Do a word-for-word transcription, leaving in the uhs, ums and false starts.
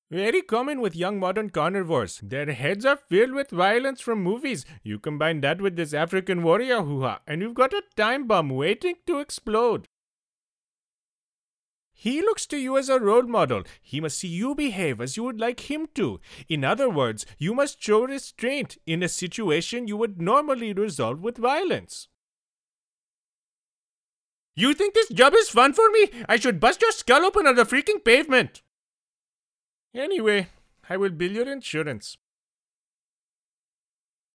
Very common with young modern carnivores. Their heads are filled with violence from movies. You combine that with this African warrior hoo-ha, and you've got a time bomb waiting to explode. He looks to you as a role model. He must see you behave as you would like him to. In other words, you must show restraint in a situation you would normally resolve with violence. You think this job is fun for me? I should bust your skull open on the freaking pavement. Anyway, I will bill your insurance.